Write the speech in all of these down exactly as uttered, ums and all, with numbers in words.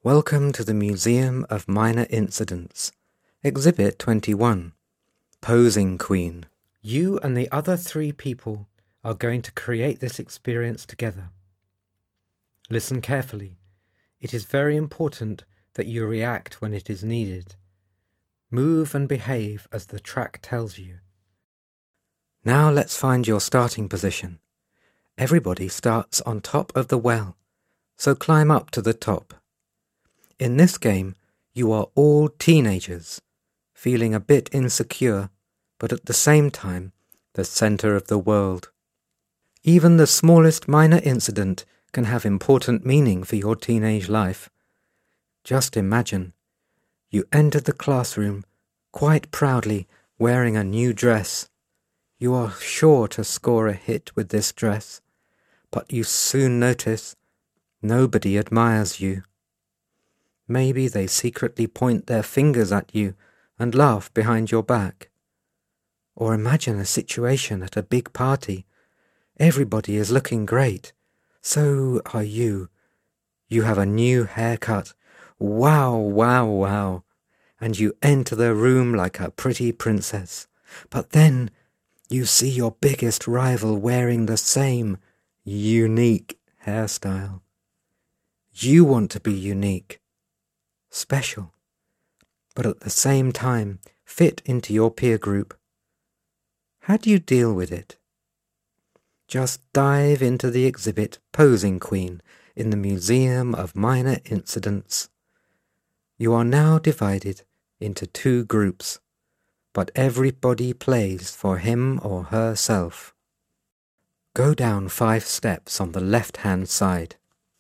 Welcome to the Museum of Minor Incidents, Exhibit twenty-one, Posing Queen. You and the other three people are going to create this experience together. Listen carefully. It is very important that you react when it is needed. Move and behave as the track tells you. Now let's find your starting position. Everybody starts on top of the well, so climb up to the top. In this game, you are all teenagers, feeling a bit insecure, but at the same time, the center of the world. Even the smallest minor incident can have important meaning for your teenage life. Just imagine, you entered the classroom quite proudly wearing a new dress. You are sure to score a hit with this dress, but you soon notice nobody admires you. Maybe they secretly point their fingers at you and laugh behind your back. Or imagine a situation at a big party. Everybody is looking great. So are you. You have a new haircut. Wow, wow, wow. And you enter the room like a pretty princess. But then you see your biggest rival wearing the same unique hairstyle. You want to be unique, special, but at the same time fit into your peer group. How do you deal with it? Just dive into the exhibit Posing Queen in the Museum of Minor Incidents. You are now divided into two groups, but everybody plays for him or herself. Go down five steps on the left-hand side.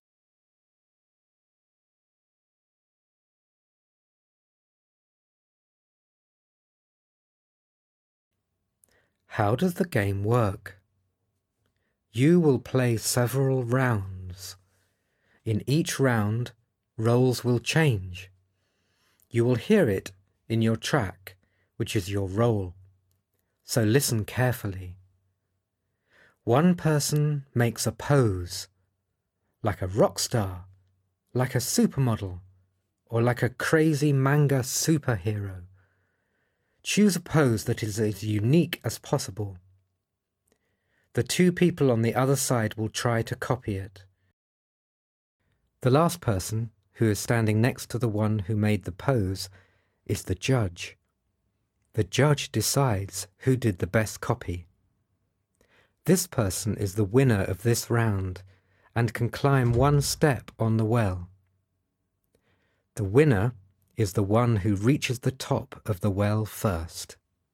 How does the game work? You will play several rounds. In each round, roles will change. You will hear it in your track, which is your role. So listen carefully. One person makes a pose, like a rock star, like a supermodel, or like a crazy manga superhero. Choose a pose that is as unique as possible. The two people on the other side will try to copy it. The last person, who is standing next to the one who made the pose, is the judge. The judge decides who did the best copy. This person is the winner of this round and can climb one step on the well. The winner is the one who reaches the top of the well first.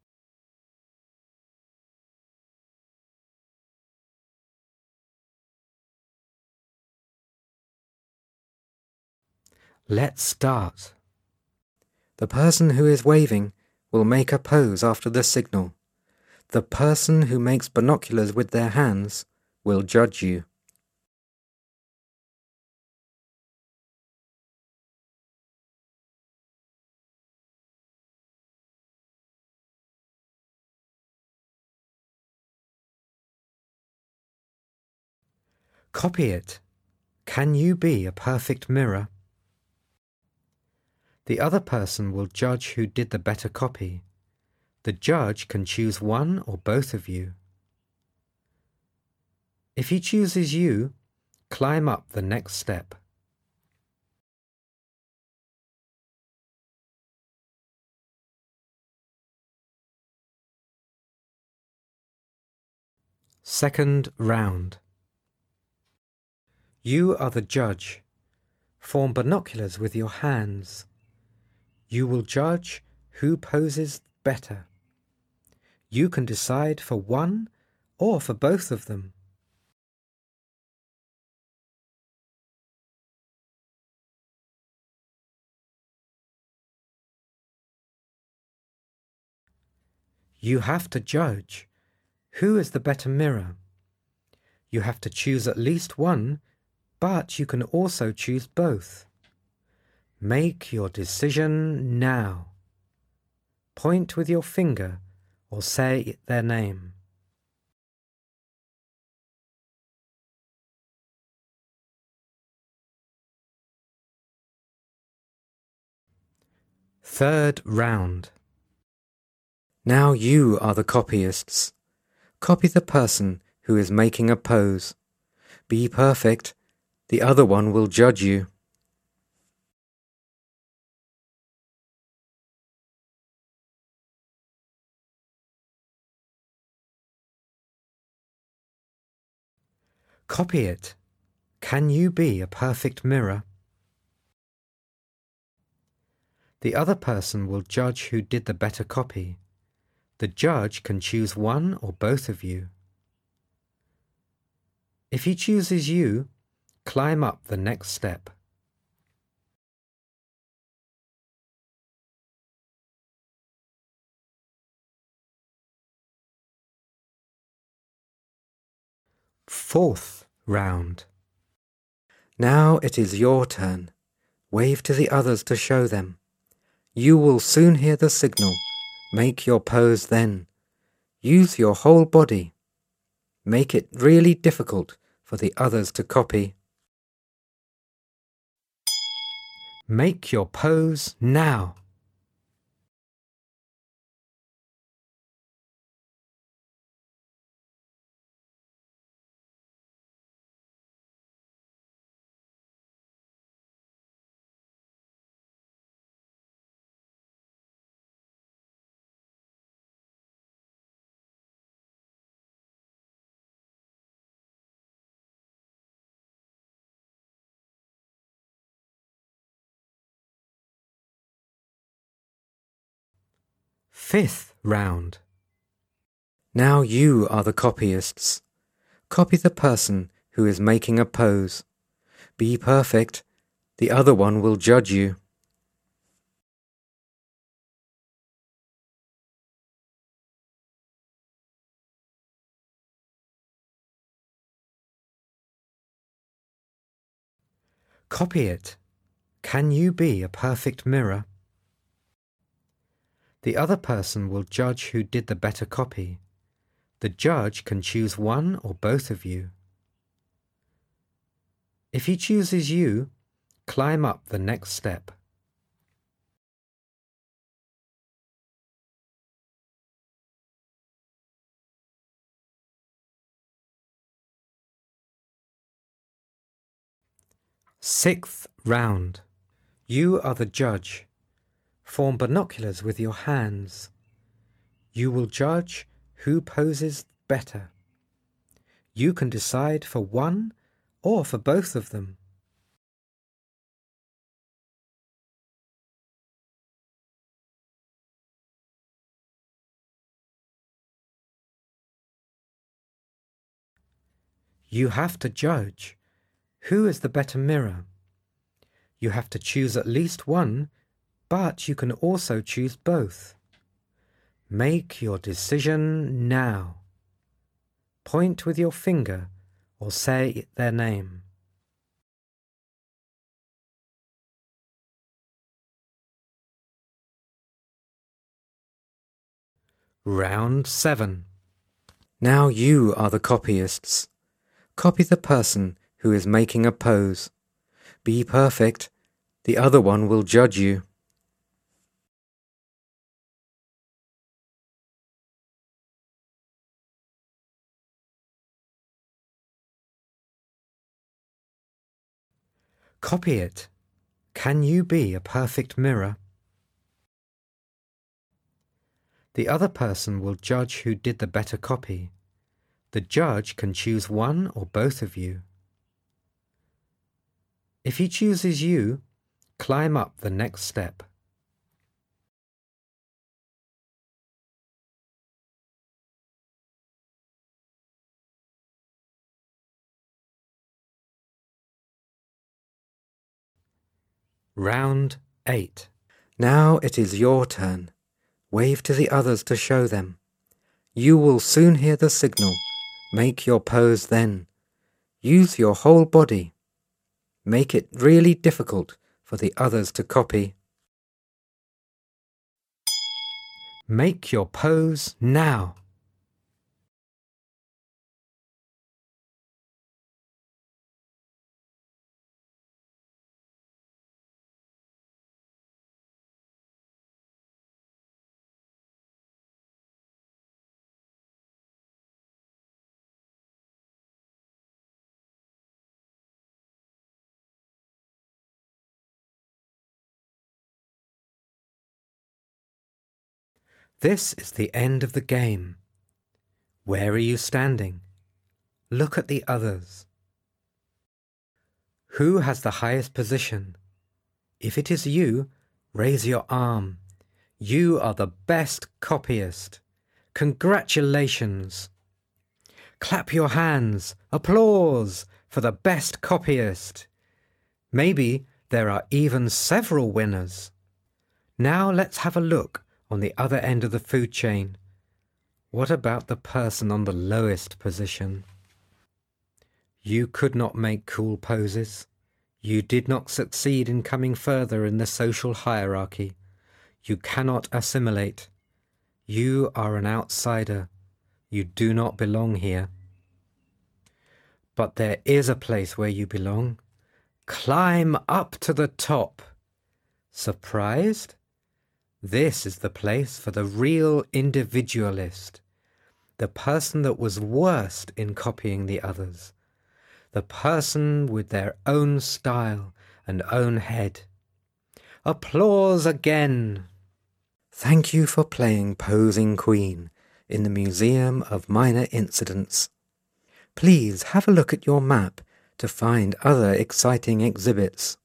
Let's start. The person who is waving will make a pose after the signal. The person who makes binoculars with their hands will judge you. Copy it. Can you be a perfect mirror? The other person will judge who did the better copy. The judge can choose one or both of you. If he chooses you, climb up the next step. Second round. You are the judge. Form binoculars with your hands. You will judge who poses better. You can decide for one or for both of them. You have to judge who is the better mirror. You have to choose at least one, but you can also choose both. Make your decision now. Point with your finger or say their name. Third round. Now you are the copyists. Copy the person who is making a pose. Be perfect. The other one will judge you. Copy it. Can you be a perfect mirror? The other person will judge who did the better copy. The judge can choose one or both of you. If he chooses you, climb up the next step. Fourth round. Now it is your turn. Wave to the others to show them. You will soon hear the signal. Make your pose then. Use your whole body. Make it really difficult for the others to copy. Make your pose now. Fifth round. Now you are the copyists. Copy the person who is making a pose. Be perfect. The other one will judge you. Copy it. Can you be a perfect mirror? The other person will judge who did the better copy. The judge can choose one or both of you. If he chooses you, climb up the next step. Sixth round. You are the judge. Form binoculars with your hands. You will judge who poses better. You can decide for one or for both of them. You have to judge. Who is the better mirror? You have to choose at least one, but you can also choose both. Make your decision now. Point with your finger or say their name. Round seven. Now you are the copyists. Copy the person who is making a pose. Be perfect. The other one will judge you. Copy it. Can you be a perfect mirror? The other person will judge who did the better copy. The judge can choose one or both of you. If he chooses you, climb up the next step. Round eight. Now it is your turn. Wave to the others to show them. You will soon hear the signal. Make your pose then. Use your whole body. Make it really difficult for the others to copy. Make your pose now. This is the end of the game. Where are you standing? Look at the others. Who has the highest position? If it is you, raise your arm. You are the best copyist. Congratulations! Clap your hands. Applause for the best copyist. Maybe there are even several winners. Now let's have a look on the other end of the food chain. What about the person on the lowest position? You could not make cool poses. You did not succeed in coming further in the social hierarchy. You cannot assimilate. You are an outsider. You do not belong here. But there is a place where you belong. Climb up to the top. Surprised? This is the place for the real individualist, the person that was worst in copying the others, the person with their own style and own head. Applause again! Thank you for playing Posing Queen in the Museum of Minor Incidents. Please have a look at your map to find other exciting exhibits.